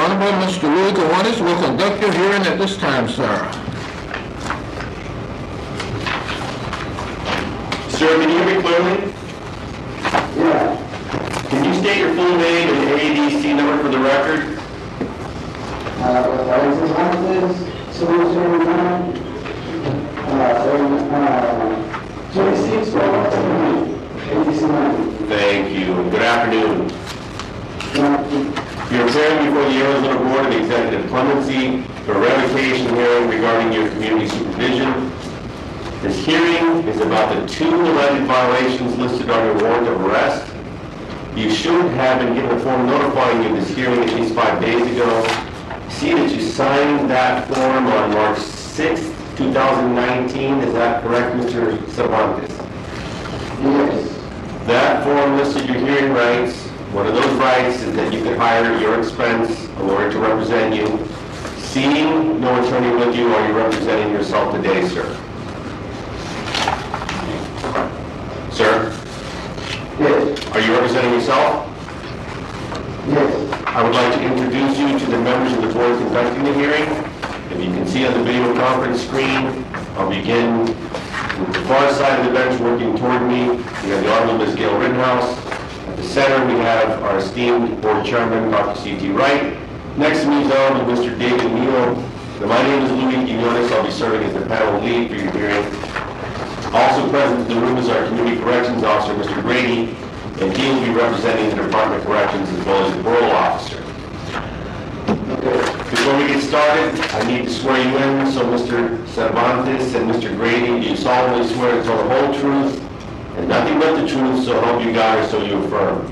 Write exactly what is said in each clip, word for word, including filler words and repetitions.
Honorable Mister Louis Gowanus will conduct your hearing at this time, sir. Sir, can you hear me clearly? Yeah. Can you state your full name and A D C number for the record? Uh, Alexis Montes, zero zero nine, uh, twenty-six, A D C ninety. Thank you. Good afternoon. Yeah. You're appearing before the Arizona Board of Executive Clemency for a revocation hearing regarding your community supervision. This hearing is about the two alleged violations listed on your warrant of arrest. You should have been given a form notifying you of this hearing at least five days ago. See that you signed that form on March sixth, two thousand nineteen. Is that correct, Mister Cervantes? Yes. That form listed your hearing rights. One of those rights is that you could hire at your expense a lawyer to represent you. Seeing no attorney with you, are you representing yourself today, sir? Sir? Yes. Are you representing yourself? Yes. I would like to introduce you to the members of the board conducting the hearing. If you can see on the video conference screen, I'll begin with the far side of the bench working toward me. We have the Honorable Miz Gail Rittenhouse. At the center, we have our esteemed board chairman, Doctor C T Wright. Next to me is Honorable Mister David Neal. Now, my name is Louis Quinones. I'll be serving as the panel lead for your hearing. Also present in the room is our Community Corrections Officer, Mister Grady, and he will be representing the Department of Corrections as well as the parole officer. Before we get started, I need to swear you in, so Mister Cervantes and Mister Grady, you solemnly swear to tell the whole truth and nothing but the truth, so help you God or so you affirm.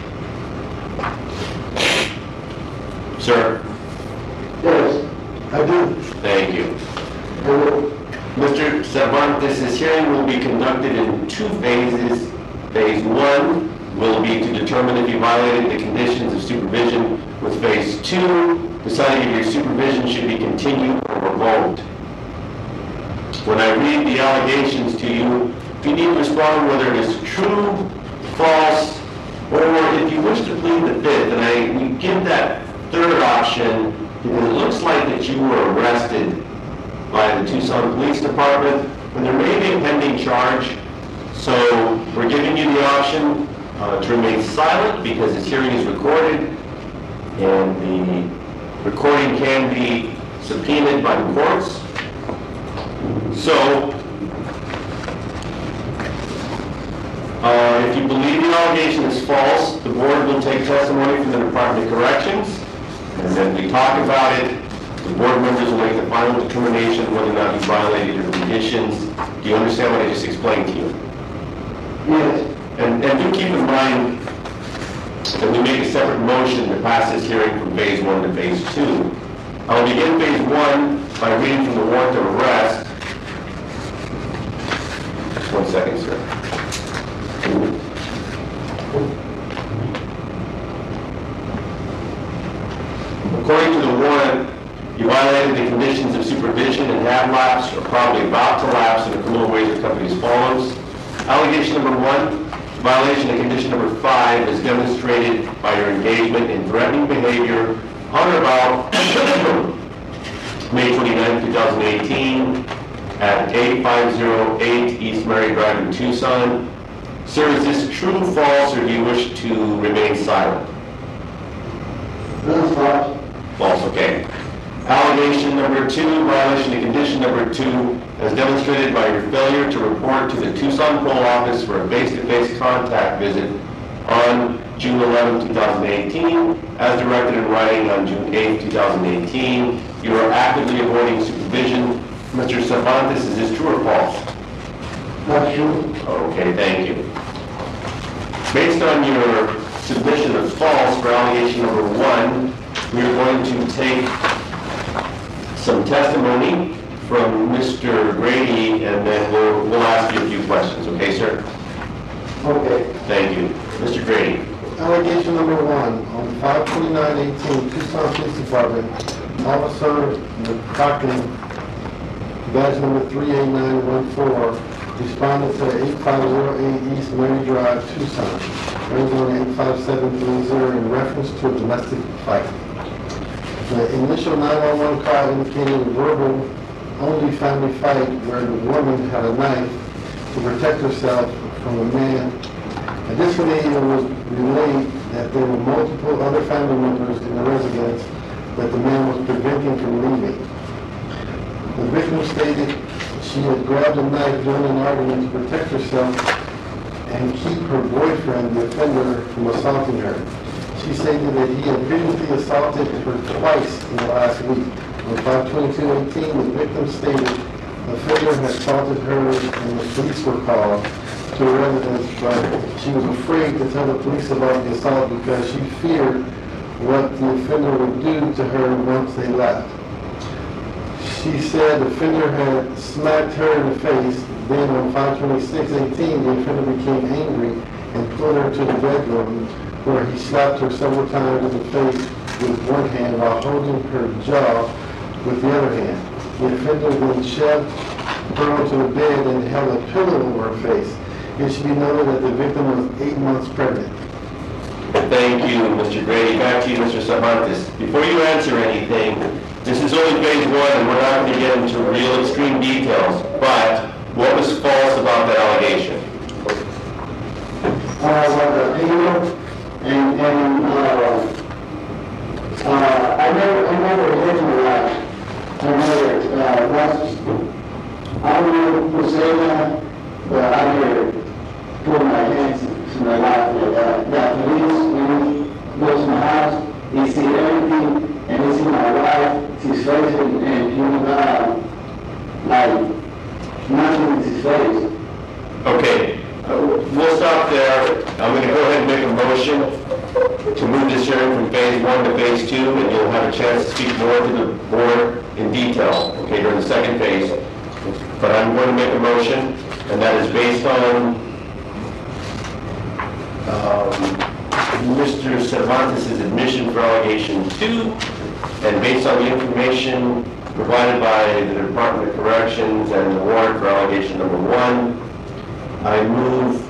Sir? Yes. I do. Thank you. I will. Mister Cervantes' hearing will be conducted in two phases. Phase one will be to determine if you violated the conditions of supervision, with phase two deciding if your supervision should be continued or revoked. When I read the allegations to you, you need to respond whether it is true, false, or if you wish to plead the fifth. And I we give that third option because it looks like that you were arrested by the Tucson Police Department when there may be a pending charge. So we're giving you the option uh, to remain silent because this hearing is recorded and the recording can be subpoenaed by the courts. So uh, if you believe the allegation is false, the board will take testimony from the Department of Corrections, and then we talk about it. The board members will make the final determination whether or not you violated your conditions. Do you understand what I just explained to you? Yes. And, and do keep in mind that we make a separate motion to pass this hearing from phase one to phase two. I will begin phase one by reading from the warrant of arrest. One second, sir. According to the warrant, you violated the conditions of supervision and have lapsed or probably about to lapse in a criminal ways of company as follows. Allegation number one, violation of condition number five is demonstrated by your engagement in threatening behavior on or about May twenty-ninth, two thousand eighteen at eight five zero eight East Mary Drive in Tucson. Sir, is this true, false, or do you wish to remain silent? That's false. False, okay. Allegation number two, violation of condition number two, as demonstrated by your failure to report to the Tucson Parole Office for a face-to-face contact visit on June eleventh, two thousand eighteen, as directed in writing on June eighth, two thousand eighteen. You are actively avoiding supervision. Mister Cervantes, is this true or false? Not true. Okay, thank you. Based on your submission of false for allegation number one, we are going to take some testimony from Mister Grady, and then we'll, we'll ask you a few questions. Okay, sir? Okay. Thank you. Mister Grady. Allegation number one, on five twenty-nine eighteen, Tucson Police Department, Officer McCocken, badge number three eight nine one four, responded to eight five zero eight East Mary Drive, Tucson, Arizona eight five seven three zero, in reference to a domestic fight. The initial nine one one call indicated a verbal only family fight where the woman had a knife to protect herself from a man. Additionally, it was relayed that there were multiple other family members in the residence that the man was preventing from leaving. The victim stated she had grabbed a knife during an argument to protect herself and keep her boyfriend, the offender, from assaulting her. She stated that he had previously assaulted her twice in the last week. On five twenty-two eighteen, the victim stated the offender had assaulted her and the police were called to a residence, but she was afraid to tell the police about the assault because she feared what the offender would do to her once they left. She said the offender had smacked her in the face. Then on five twenty-six eighteen, the offender became angry and pulled her to the bedroom where he slapped her several times in the face with one hand while holding her jaw with the other hand. The offender then shoved her onto the bed and held a pillow over her face. It should be noted that the victim was eight months pregnant. Thank you, Mister Grady. Back to you, Mister Cervantes. Before you answer anything, this is only phase one, and we're not going to get into real extreme details, but what was false about that allegation? Uh, was a female, and, and, uh, uh, I never, I never lived in my life. I never, uh, was, I don't know who say that, but I never put my hands to my life. Uh, that police, when he goes to my house, he see everything, and he see my wife, his face, and, and he, uh, like, nothing in his face. Okay, uh, we'll stop there. I'm going to go ahead and make a motion to move this hearing from phase one to phase two, and you'll have a chance to speak more to the board in detail, okay, during the second phase. But I'm going to make a motion, and that is based on um, Mister Cervantes' admission for allegation two, and based on the information provided by the Department of Corrections and the warrant for allegation number one, I move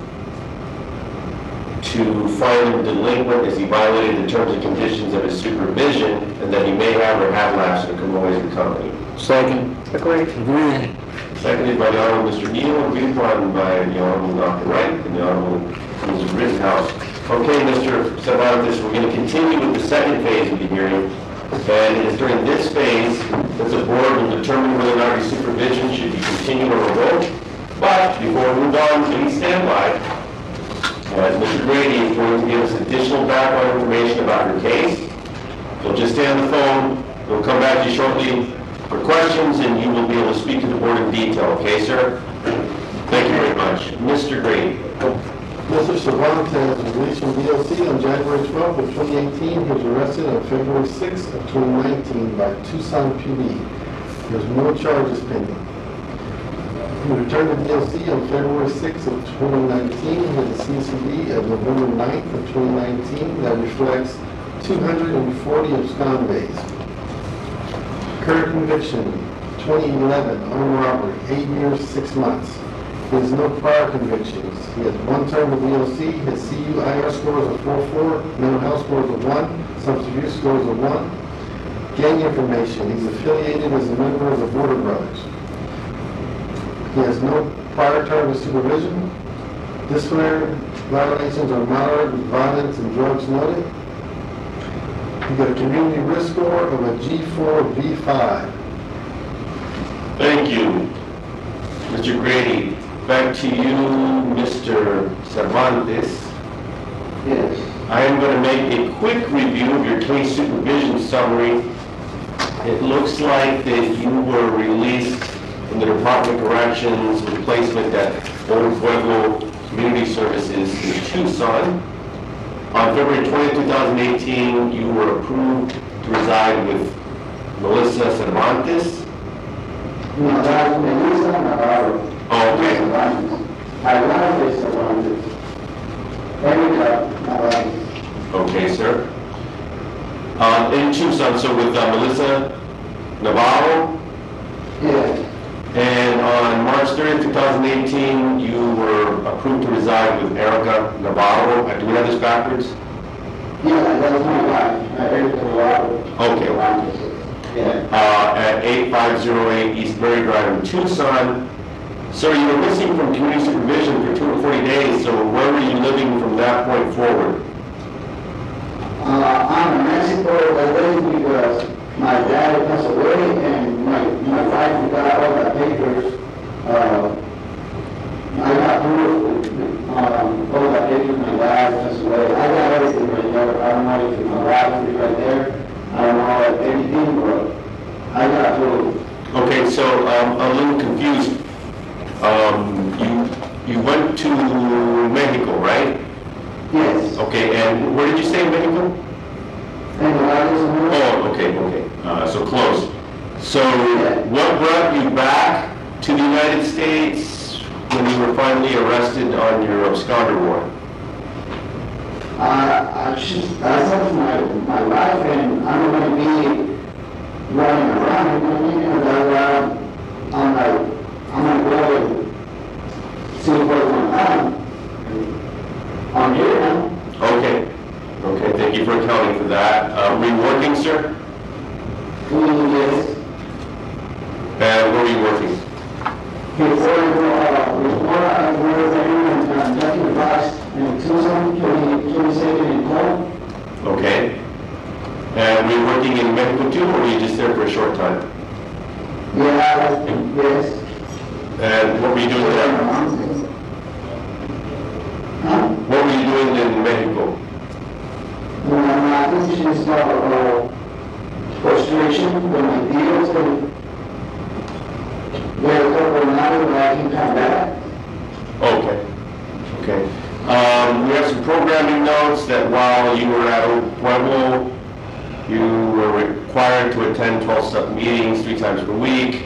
to find him delinquent as he violated the terms and conditions of his supervision and that he may have or have lapsed in the criminal ways of the company. Second. Agreed. Agreed. Seconded by the Honorable Mister Neal, agreed upon by the Honorable Doctor Wright and the Honorable Mister Rittenhouse. Okay, Mister Cervantes, we're going to continue with the second phase of the hearing. And it is during this phase that the board will determine whether or not your supervision should be continued or revoked. But before we move on, please stand by, as Mister Grady is going to give us additional background information about your case. You'll just stay on the phone. We'll come back to you shortly for questions, and you will be able to speak to the board in detail. Okay, sir? Thank you very much. Mister Grady. Mister Cervantes was released from D O C on January twelfth of twenty eighteen. He was arrested on February sixth of twenty nineteen by Tucson P D. There's no charges pending. He returned to D O C on February sixth of twenty nineteen with a C C D of November ninth of twenty nineteen that reflects two hundred forty abscond days. Current conviction, twenty eleven, armed robbery, eight years, six months. He has no prior convictions. He has one term with D O C. His C U I R score is a four four, mental health score is a one, substance abuse score is a one. Gang information, he's affiliated as a member of the Border Brothers. He has no prior term of supervision. Disciplinary violations are moderate with violence and drugs noted. He got a community risk score of a G four V five. Thank you, Mister Grady. Back to you, Mister Cervantes. Yes. I am going to make a quick review of your case supervision summary. It looks like that you were released from the Department of Corrections with placement at Old Pueblo Community Services in Tucson. On February twentieth, two thousand eighteen, you were approved to reside with Melissa Cervantes. No, that's Melissa Navarro. Oh, okay. I love this Cervantes. Erika Navarro. Okay, sir. Uh, in Tucson, so with uh, Melissa Navarro, Yes. and on March thirtieth, two thousand eighteen, you were approved to reside with Erica Navarro. Uh, Do we have this backwards? Yeah, that's my wife, my everything wife. Okay. Yeah. Uh, at eight five zero eight East Berry Drive in Tucson. So you were missing from community supervision for two hundred forty days, so where were you living from that point forward? Uh, I'm in Mexico already because my dad passed away and my, my wife got all the papers. Uh, I got proof, um, all the papers, my dad passed away. I got everything right there. I don't know if my wife is right there. I don't know if anything, but I got proof. Okay, so um, I'm a little confused. Um, you, you went to Mexico, right? Yes. Okay, and where did you stay in Mexico? And I was in Oh, okay, okay, uh, so close. So what brought you back to the United States when you were finally arrested on your absconder warrant? Uh, I just, I said to my, my wife, and I'm going to be running around, you know, and uh, I'm like, I'm going to go and see what's going on. I'm here now. Okay, okay, thank you for accounting for that. Uh, were you working, sir? Yes. And where were you working? Before, uh, before I was in uh, Jack in the Box in Tucson, twenty, twenty-second in Cole. Okay. And were you working in Mexico too, or were you just there for a short time? Yeah, yes. And what were you doing there? Huh? What were you doing in Mexico? When I'm not teaching stuff, uh, frustration, when my deals and there's a couple of nights when I can come back. Okay, okay. Um, we have some programming notes that while you were at Oak Pueblo, you were required to attend twelve-step meetings three times per week.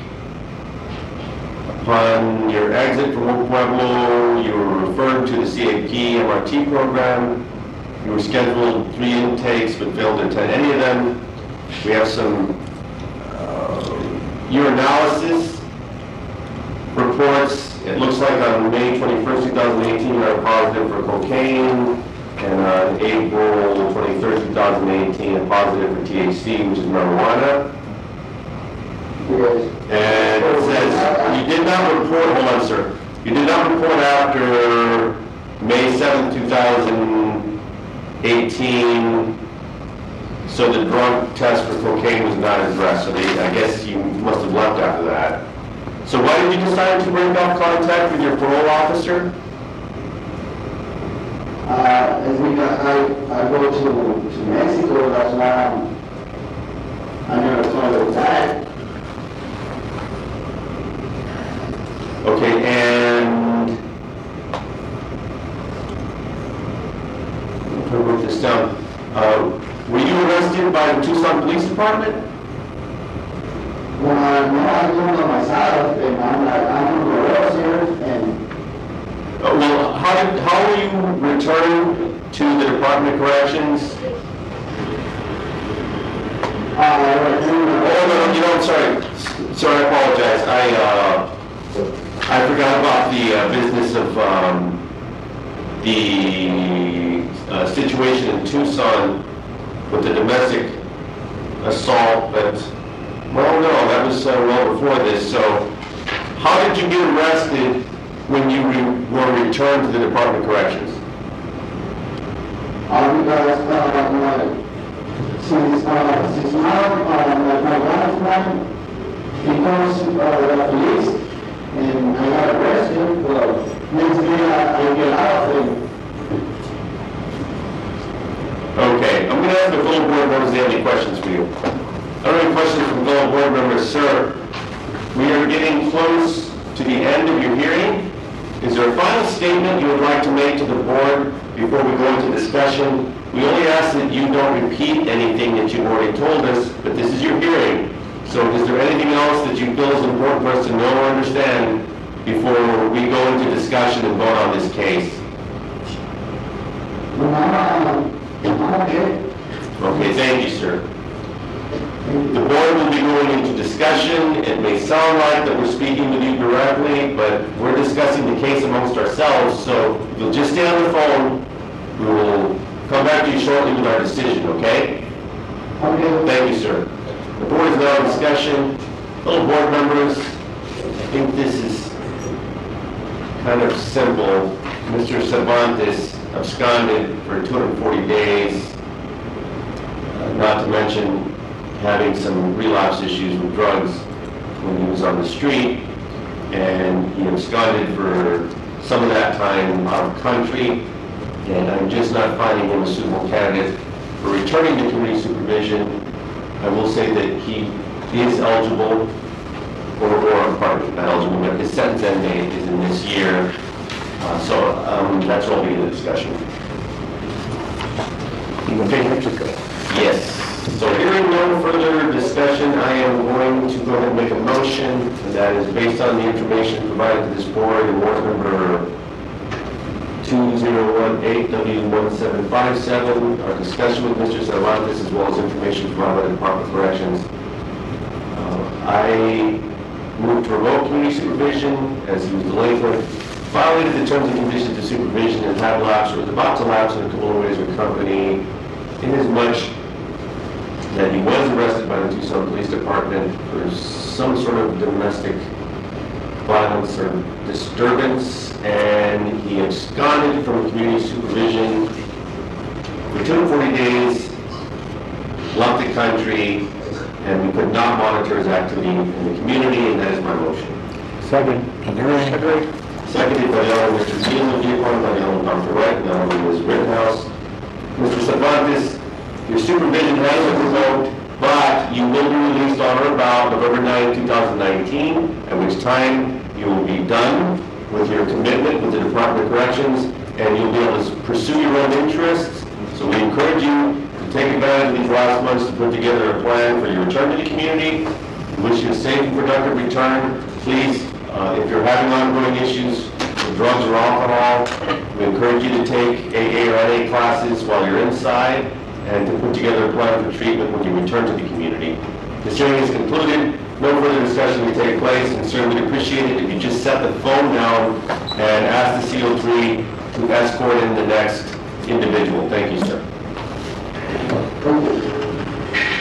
Upon your exit from Oak Pueblo, you were referred to the C A P M R T program. You were scheduled three intakes but failed to attend any of them. We have some uh, urinalysis reports. It looks like on May twenty-first, two thousand eighteen, you are positive for cocaine, and on April twenty-third, two thousand eighteen, a positive for T H C, which is marijuana. Yes. And it says you did not report, hold on, sir, you did not report after May seventh, two thousand eighteen, so the drug test for cocaine was not addressed, so they, I guess you must have left after that. So why did you decide to break off contact with your parole officer? Uh, as we got, I, I go to, to Mexico, that's why I'm, I never thought of that. Okay, and if I wrote this down, uh, were you arrested by the Tucson Police Department? When I, when I go by myself, and I'm like, I'm going to else here, and Uh, well, how did, how were you returned to the Department of Corrections? uh, I Oh, no, you know, I'm sorry, sorry, I apologize, I, uh, I forgot about the uh, business of, um, the, uh, situation in Tucson with the domestic assault, but, well, no, that was, uh, well before this, so, how did you get arrested when you re- were returned to the Department of Corrections? Uh, because, uh, my, since, uh, since now, uh, my, my wife now, because, uh, the police, and I got arrested, well, next day I, I get out of it. Okay, I'm going to ask the fellow board members if they have any questions for you. I don't have any questions from fellow board members, sir. We are getting close to the end of your hearing. Is there a final statement you would like to make to the board before we go into discussion? We only ask that you don't repeat anything that you've already told us, but this is your hearing. So is there anything else that you feel is important for us to know or understand before we go into discussion and vote on this case? Well, I'm, I'm okay. Okay, thank you, sir. The board will be going into discussion. It may sound like that we're speaking with you directly, but we're discussing the case amongst ourselves, so if you'll just stay on the phone, we will come back to you shortly with our decision, okay? Okay. Thank you, sir. The board is now in discussion. Fellow board members, I think this is kind of simple. Mister Cervantes absconded for two hundred forty days, uh, not to mention having some relapse issues with drugs when he was on the street, and he absconded for some of that time out of country, and I'm just not finding him a suitable candidate for returning to community supervision. I will say that he is eligible, or, or, pardon me, not eligible, but his sentence end date is in this year. Uh, so, um, that's all be the discussion. Yes. So hearing no further discussion, I am going to go ahead and make a motion, and that is based on the information provided to this board in warrant number two zero one eight W one seven five seven, our discussion with Mister Cervantes, as well as information provided by the Department of Corrections. Uh, I moved to remote community supervision as he was delinquent, violated the terms and conditions of supervision, and had lapsed or was about to lapse in a couple of ways with company, inasmuch that he was arrested by the Tucson Police Department for some sort of domestic violence or disturbance, and he absconded from community supervision for two hundred forty days, left the country, and we could not monitor his activity in the community, and that is my motion. Second. Agreed. Seconded by the Honorable Mister Neal, will be appointed by the Honorable Doctor Wright, and the Honorable Miz Rittenhouse. Mister Cervantes, your supervision has been revoked, but you will be released on or about November ninth, two thousand nineteen, at which time you will be done with your commitment with the Department of Corrections, and you'll be able to pursue your own interests. So we encourage you to take advantage of these last months to put together a plan for your return to the community. We wish you a safe and productive return. Please, uh, if you're having ongoing issues with drugs or alcohol, we encourage you to take A A or N A classes while you're inside, and to put together a plan for treatment when you return to the community. This hearing is concluded. No further discussion will take place, and sir, we'd appreciate it if you just set the phone down and ask the C O three to escort in the next individual. Thank you, sir. Thank you.